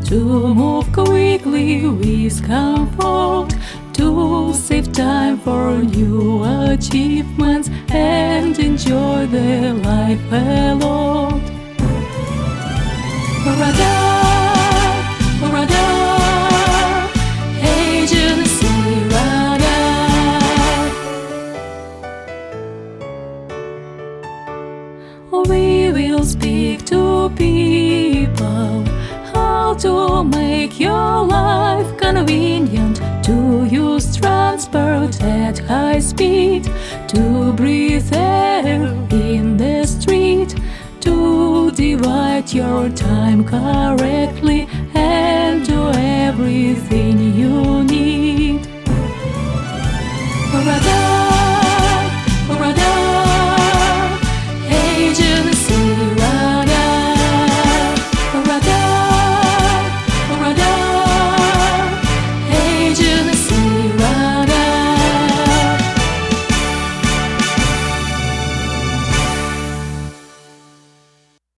to move quickly with comfort, to save time for new achievements and enjoy the life alone. Radar, radar, agency radar. We will speak to people how to make your life convenient, to use transport at high speed, to breathe air in the street, to divide your time correctly and do everything you need. Radar,